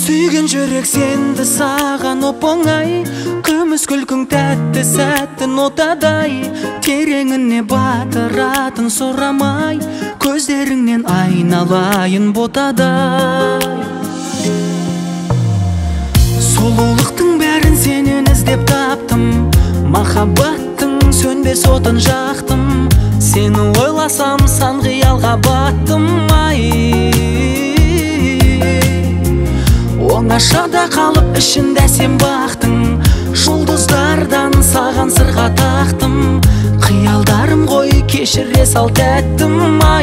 Сүйген жүрек сенді саған оп-оңай, күміс күлкің тәтті сәттің отадай, тереңіне батыратын сұрамай, көздеріңнен айналайын ботадай. Сұлулықтың бәрін сенен іздеп таптым, махаббаттың сөнбес отын жақтым, сені ойласам сан қиялға баттым. Оңашада қалып ішінде сен бақтың, жұлдыздардан саған сырға тақтым, қиялдарым ғой кешіре сал тәттім.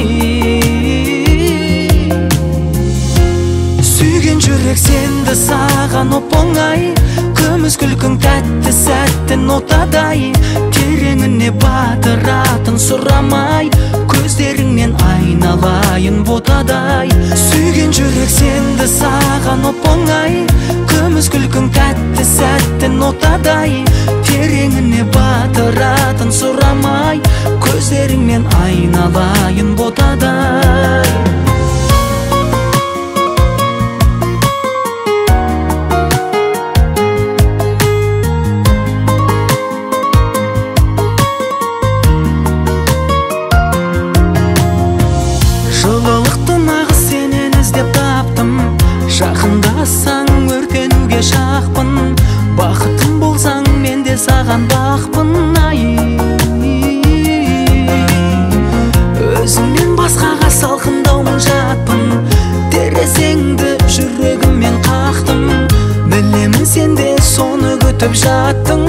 Сүйген жүрек сенді саған оп-оңай, күміс күлкің тәтті сәттің отадай, тереңіне батыратын сұрамай, көздеріңнен айналайын ботадай. Сүйген жүрек сенді саған оп-оңай, күміс күлкің тәтті сәттің отадай, тереңіне батыратын сұрамай, көздеріңнен айналайын ботадай. Жылылықты нағыз сенен іздеп таптым, жақындасаң өртенуге шақпын, бақытым болсаң мен де саған бақпын. Өзіңнен басқаға салқындаумын жатпын, терезеңді жүрегіммен қақтым, білемін сен де соны күтіп жаттың.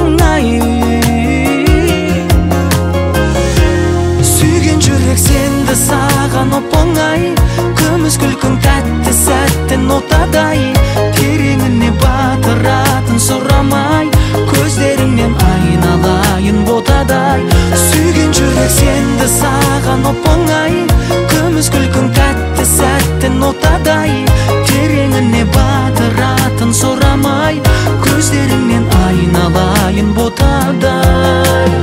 Сүйген жүрек сенді саған оп-оңай, күміс күлкің тәтті сәттің отадай, тереңіне батыратын сұрамай, көздеріңнен айналайын ботадай. Сүйген жүрек сенді саған оп-оңай, күміс күлкің тәтті сәттің отадай, тереңіне батыратын сұрамай, көздеріңнен айналайын ботадай.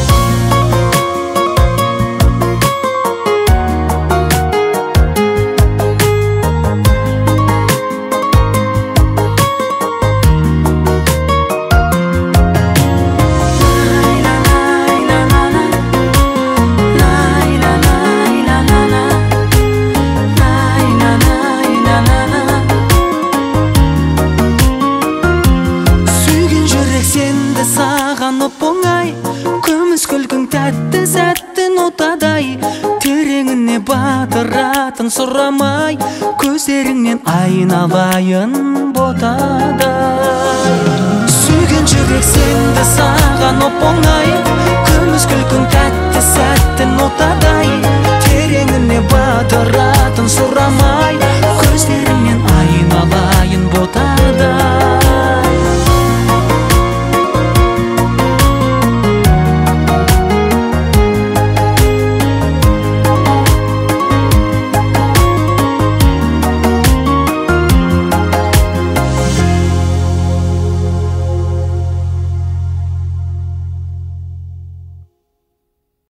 Саған оп-оңай, күміс күлкің тәтті сәттің отадай, тереңіне батыратын сұрамай, көздеріңнен айналайын ботадай. Сүйген жүрек сенді саған оп-оңай, күміс күлкің тәтті сәттің отадай,